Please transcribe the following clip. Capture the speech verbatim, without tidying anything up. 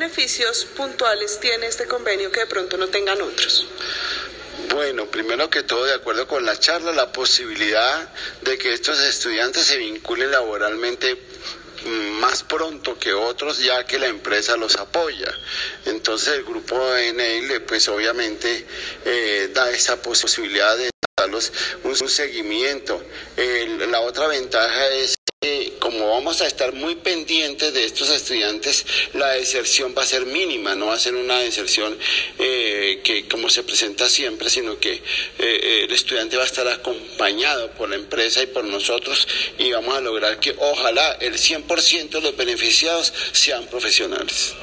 beneficios puntuales tiene este convenio que de pronto no tengan otros? Bueno, primero que todo, de acuerdo con la charla, la posibilidad de que estos estudiantes se vinculen laboralmente más pronto que otros, ya que la empresa los apoya. Entonces el grupo N E I pues obviamente eh, da esa posibilidad de darlos un, un seguimiento. Eh, la otra ventaja es que como vamos a estar muy pendientes de estos estudiantes, la deserción va a ser mínima, no va a ser una deserción eh, que como se presenta siempre, sino que eh, el estudiante va a estar acompañado por la empresa y por nosotros, y vamos a lograr que ojalá el cien por ciento de los beneficiados sean profesionales.